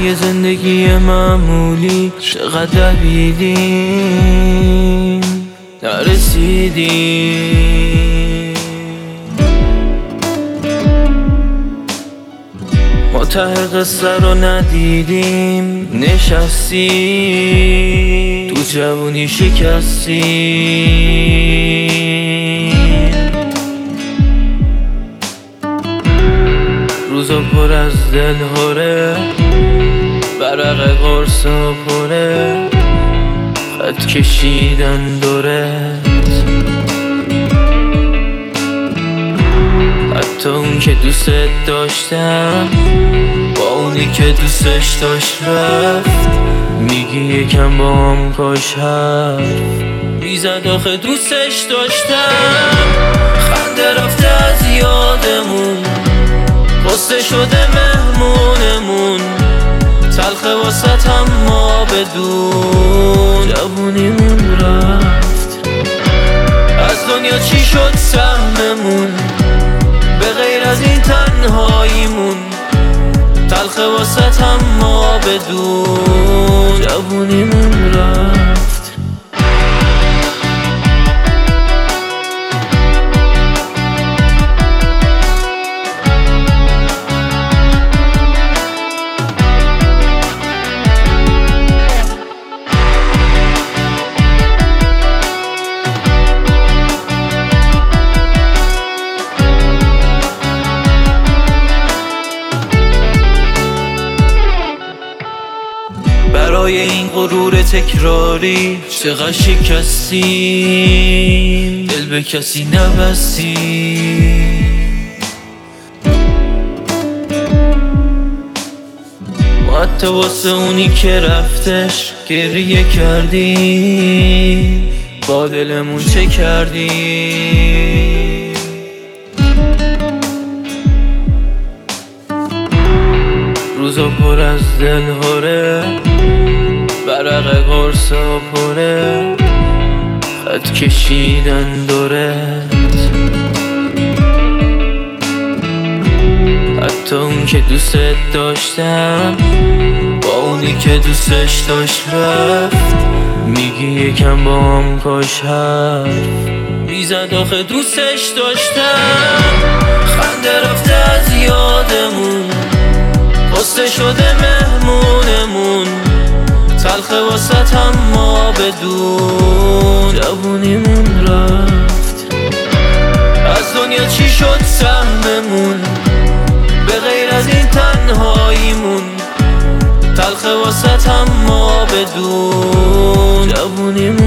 یه زندگی معمولی چقدر دویدیم نرسیدیم، ما ته قصه رو ندیدیم، نشستیم تو جوونی شکستیم. روزا پر از دلهوره، برق قرص و پره، خط کشیدن دورت. حتی اون که دوست داشتم با اونی که دوستش داشت رفت، میگی یکم با هم کاش حرف میزد. آخه دوستش داشتم، خنده رفته از یادمون، قصه شده مهمونمون، تلخه واسط اما بدون جوونیمون رفت. از دنیا چی شد سهممون، به غیر از این تنهاییمون، تلخه واسط اما بدون جوونیمون رفت. برای این غرور تکراری چقدر شکستیم، دل به کسی نبستیم. ما حتی واسه اونی که رفتش گریه کردیم، با دلمون چه کردیم. روزا پر از دلهوره، برق قرص و پره، خط کشیدن دورت. حتی اون که دوست داشتم با اونی که دوستش داشت رفت، میگی یکم با هم کاش حرف میزد. آخه دوستش داشتم، خنده رفته از یادمون، قصه شده مهمونمون، تلخه واسط اما بدون جوونیمون رفت. از دنیا چی شد سهممون، به غیر از این تنهاییمون، تلخه واسط اما بدون جوونیمون